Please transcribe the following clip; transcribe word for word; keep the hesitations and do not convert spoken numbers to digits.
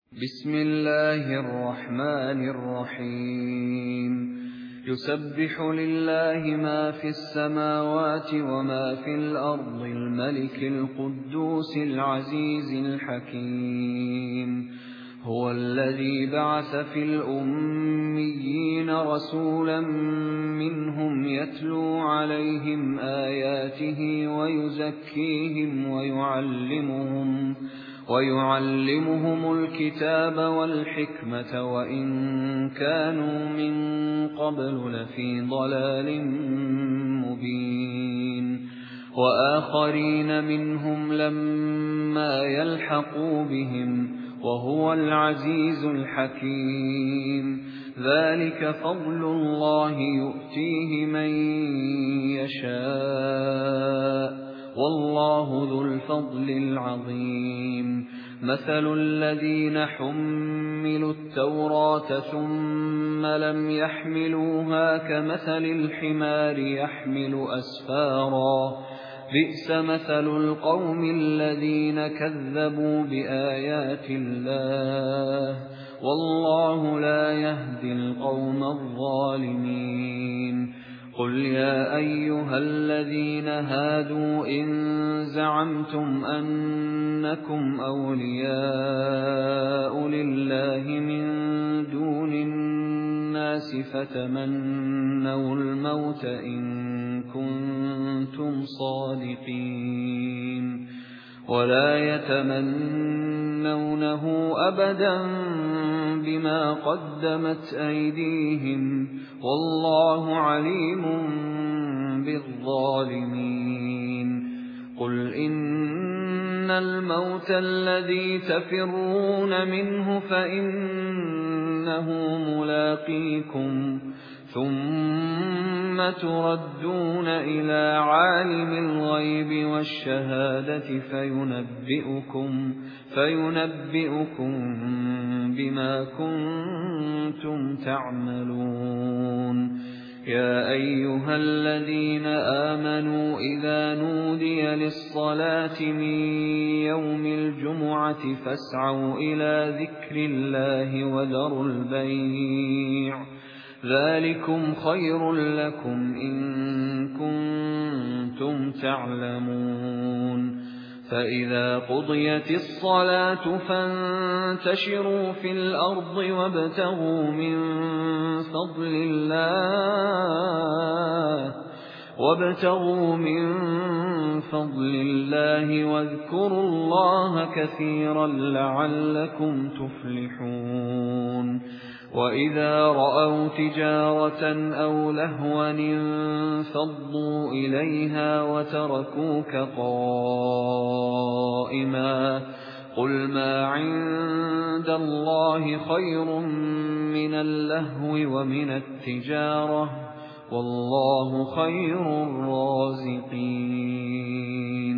بسم الله الرحمن الرحيم يسبح لله ما في السماوات وما في الأرض الملك القدوس العزيز الحكيم هو الذي بعث في الأميين رسولا منهم يتلو عليهم آياته ويزكيهم ويعلمهم ويعلمهم الكتاب والحكمة وإن كانوا من قبل لفي ضلال مبين وآخرين منهم لما يلحقوا بهم وهو العزيز الحكيم ذلك فضل الله يؤتيه من يشاء والله ذو الفضل العظيم مثل الذين حملوا التوراة ثم لم يحملوها كمثل الحمار يحمل أسفارا بئس مثل القوم الذين كذبوا بآيات الله والله لا يهدي القوم الظالمين قل يا أيها الذين هادوا إن زعمتم أنكم أولياء لله من دون الناس فتمنوا الموت إن كنتم صادقين ولا يتمنونه أبدا بما قدمت أيديهم والله عليم بالظالمين قل إن الموت الذي تفرون منه فإنه ملاقيكم ثم تردون إلى عالم الغيب والشهادة فينبئكم, فينبئكم بما كنتم تعملون يا أيها الذين آمنوا إذا نودي للصلاة من يوم الجمعة فاسعوا إلى ذكر الله وذروا البيع ذلكم خير لكم إن كنتم تعلمون فإذا قضيت الصلاة فانتشروا في الأرض وابتغوا من فضل الله وابتغوا من فضل الله واذكروا الله كثيرا لعلكم تفلحون وإذا رأوا تجارة أو لهوا انفضوا إليها وتركوك قائما قل ما عند الله خير من اللهو ومن التجارة والله خير الرازقين